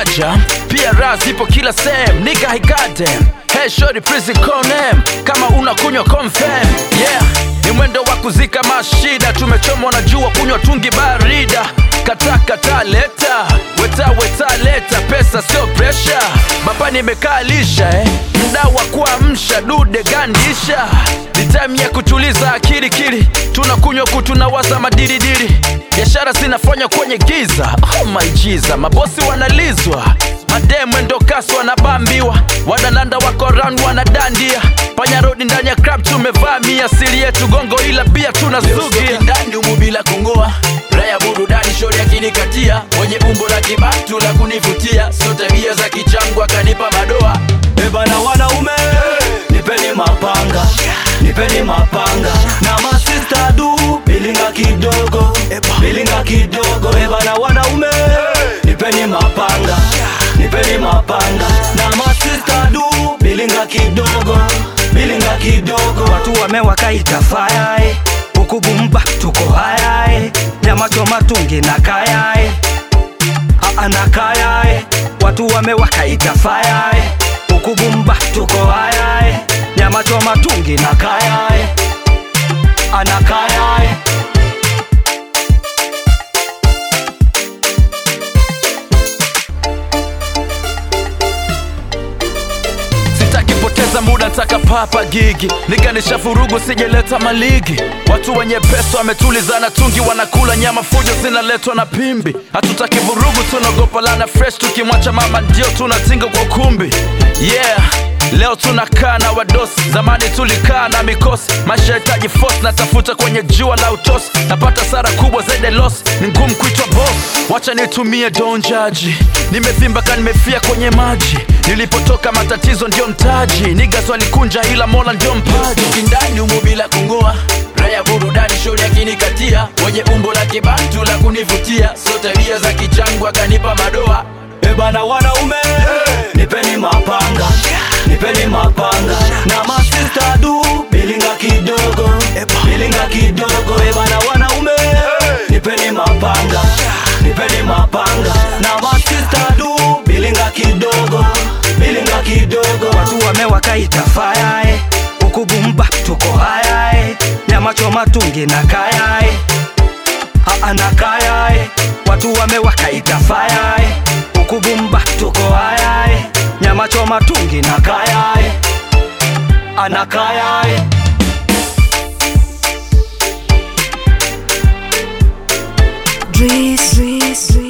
moja, pia raz ipo kila sehemu. Nigga I got them. Hey shorty please call name kama unakunywa confirm. Yeah, ni mwendo wa kuzika mashida. Tumechomwa na jua kunywa tungi barida. Kata leta, weta leta. Pesa sio pressure, baba nimekaa lisha mda wa kuamsha dude gandisha. Ni time ya kutuliza akili kili. Tunakunywa kutunawaza madiridiri. Biashara zinafanya kwenye giza. Oh my Jesus, mabosi wanalizwa. Mademu endo kasi wanabambiwa. Wadalanda wako round wanadandia. Panya road ndani ya crab tumevamia. Siri yetu gongo ila pia tunasugia. Ndani umu bila kungoa. Raya burudani shori ya kinikatia. Mwenye umbo la kibatu la kunivutia. So tabia za kichangu akanipa madoa. Bana wanaume, nipeni mapanga, nipeni mapanga. Na masista du, bilinga kidogo, bilinga kidogo. Bana wanaume, nipeni mapanga, nipeni mapanga. Na masista du, bilinga kidogo, bilinga kidogo. Watu wamewakaita fire, ukubumba tuko haya. Nyama choma tungi na kaya, anakaya. Watu wamewakaita fire, ukubumba tuko haya. Nyama choma tungi na kaya, anakaya. Sitaki poteza muda nataka papa gigi. Niga nishafurugu sijeleta maligi. Watu wenye pesa wametulizana tungi. Wanakula nyama fujo zinaletwa na pimbi. Hatutaki vurugu tunagopa lana fresh. Tukimwacha mama ndio tunatinga kwa kumbi. Yeah, leo tunakaa na wadosi. Zamani tulikaa na mikosi. Maisha hitaji force. Natafuta kwenye jua la utosi. Napata sara kubwa zaidi loss. Ni ngumu kuitwa boss. Wacha nitumie don't judge. Nimevimba ka nimefia kwenye maji. Nilipotoka matatizo ndio mtaji. Niggas walikunja ila Mola ndio mpaji. Kindani umu bila kungoa. Raya burudani shori ya kinikatia. Mwenye umbo la kibantu la kunivutia. So tabia za kichangu akanipa madoa. Bana wanaume, nipeni mapanga, nipeni mapanga. Na masista du, bilinga kidogo, bilinga kidogo. Bana wanaume, nipeni mapanga, nipeni mapanga. Na masista du, bilinga kidogo, bilinga kidogo. Watu wamewakaita fire, ukubumba tuko haya. Nyama choma tungi na kaya, anakaya. Watu wamewakaita fire, ukubumba tuko haya. Nyama choma tungi na kaya, anakaya. Drizzy.